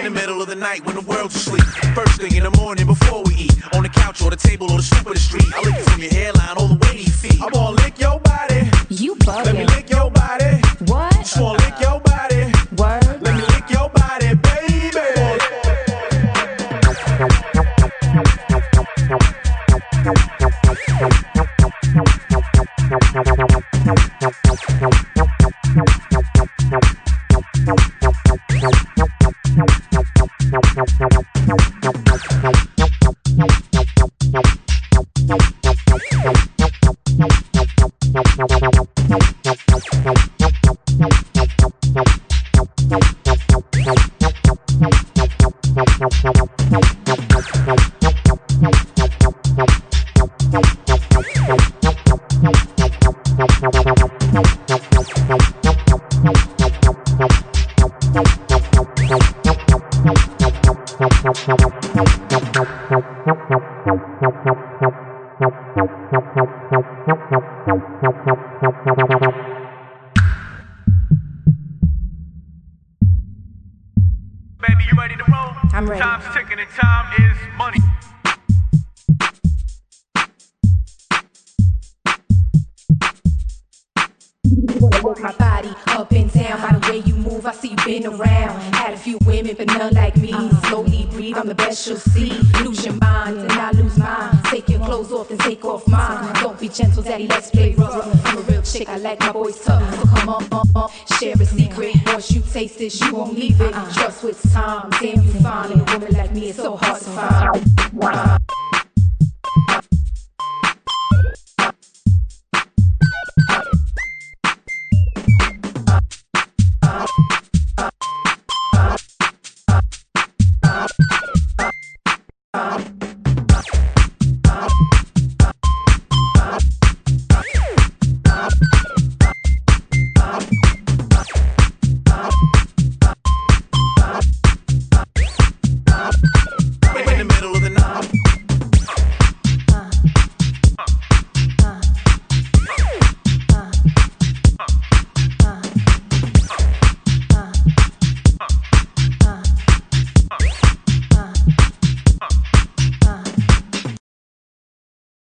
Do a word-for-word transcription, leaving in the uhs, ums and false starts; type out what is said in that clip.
in the middle of the night when the world's asleep. First thing in the morning before we eat. On the couch or the table or the stoop of the street. I lick it from your hairline all the way to your feet. I wanna lick your body. You bugging. Let me lick your body. What? Just wanna lick your body. Word. Let me lick your body, baby. Baby, you ready to roll? I'm ready. Time's ticking and time is money. Work my body up and down by the way you move. I see you been around. Had a few women, but none like me. Slowly breathe, I'm the best you'll see. Lose your mind and I lose mine. Take your clothes off and take off mine. Don't be gentle, daddy, let's play rough. I'm a real chick, I like my boys tough. So come on, on, on, share a secret. Once you taste this, you won't leave it. Trust with time, damn you fine. And a woman like me is so hard to find.